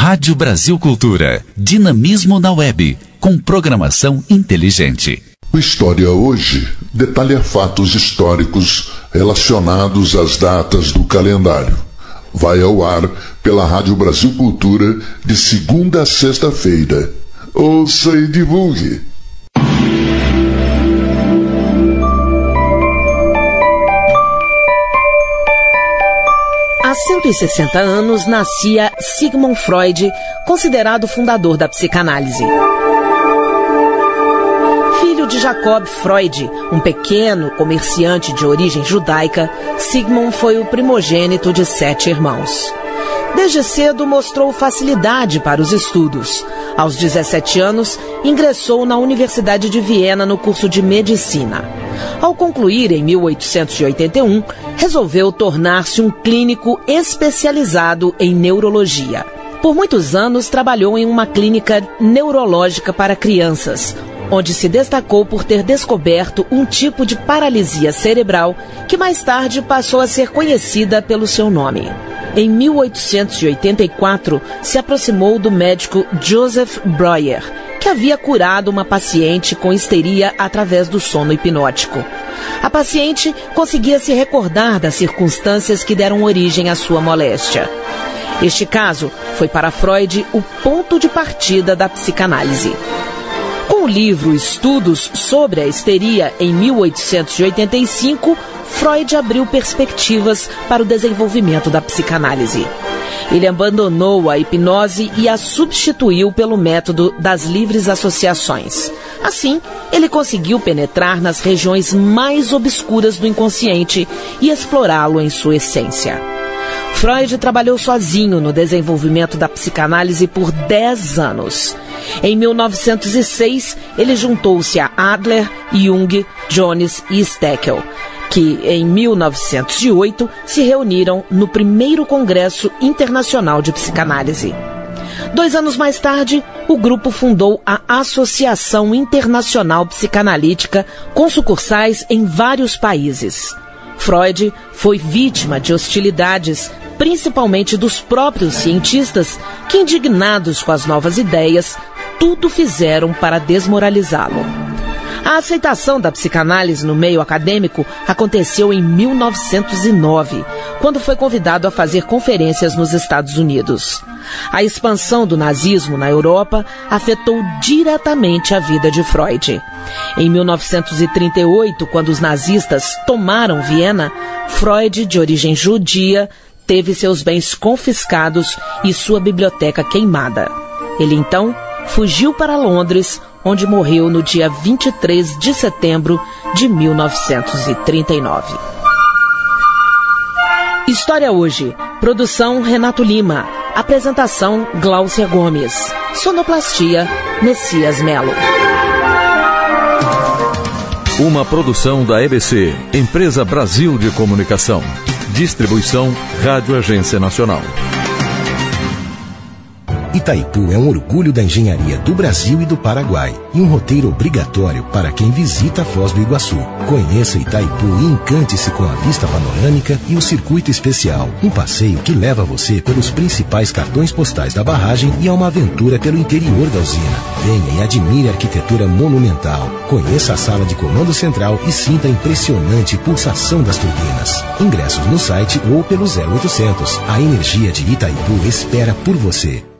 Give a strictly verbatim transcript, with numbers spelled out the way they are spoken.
Rádio Brasil Cultura. Dinamismo na web, com programação inteligente. O História Hoje detalha fatos históricos relacionados às datas do calendário. Vai ao ar pela Rádio Brasil Cultura de segunda a sexta-feira. Ouça e divulgue. Há cento e sessenta anos nascia Sigmund Freud, considerado fundador da psicanálise. Filho de Jacob Freud, um pequeno comerciante de origem judaica, Sigmund foi o primogênito de sete irmãos. Desde cedo mostrou facilidade para os estudos. Aos dezessete anos, ingressou na Universidade de Viena no curso de medicina. Ao concluir em mil oitocentos e oitenta e um, resolveu tornar-se um clínico especializado em neurologia. Por muitos anos, trabalhou em uma clínica neurológica para crianças, onde se destacou por ter descoberto um tipo de paralisia cerebral que mais tarde passou a ser conhecida pelo seu nome. Em mil oitocentos e oitenta e quatro, se aproximou do médico Joseph Breuer, que havia curado uma paciente com histeria através do sono hipnótico. A paciente conseguia se recordar das circunstâncias que deram origem à sua moléstia. Este caso foi para Freud o ponto de partida da psicanálise. Com o livro Estudos sobre a Histeria, em mil oitocentos e oitenta e cinco, Freud abriu perspectivas para o desenvolvimento da psicanálise. Ele abandonou a hipnose e a substituiu pelo método das livres associações. Assim, ele conseguiu penetrar nas regiões mais obscuras do inconsciente e explorá-lo em sua essência. Freud trabalhou sozinho no desenvolvimento da psicanálise por dez anos. Em mil novecentos e seis, ele juntou-se a Adler, Jung, Jones e Steckel, que em mil novecentos e oito se reuniram no primeiro Congresso Internacional de Psicanálise. Dois anos mais tarde, o grupo fundou a Associação Internacional Psicanalítica, com sucursais em vários países. Freud foi vítima de hostilidades, principalmente dos próprios cientistas, que, indignados com as novas ideias, tudo fizeram para desmoralizá-lo. A aceitação da psicanálise no meio acadêmico aconteceu em mil novecentos e nove, quando foi convidado a fazer conferências nos Estados Unidos. A expansão do nazismo na Europa afetou diretamente a vida de Freud. Em mil novecentos e trinta e oito, quando os nazistas tomaram Viena, Freud, de origem judia, teve seus bens confiscados e sua biblioteca queimada. Ele então fugiu para Londres, onde morreu no dia vinte e três de setembro de mil novecentos e trinta e nove. História Hoje. Produção Renato Lima. Apresentação Gláucia Gomes. Sonoplastia Messias Melo. Uma produção da E B C, Empresa Brasil de Comunicação. Distribuição Rádio Agência Nacional. Itaipu é um orgulho da engenharia do Brasil e do Paraguai e um roteiro obrigatório para quem visita Foz do Iguaçu. Conheça Itaipu e encante-se com a vista panorâmica e o circuito especial. Um passeio que leva você pelos principais cartões postais da barragem e a uma aventura pelo interior da usina. Venha e admire a arquitetura monumental. Conheça a sala de comando central e sinta a impressionante pulsação das turbinas. Ingressos no site ou pelo zero oitocentos. A energia de Itaipu espera por você.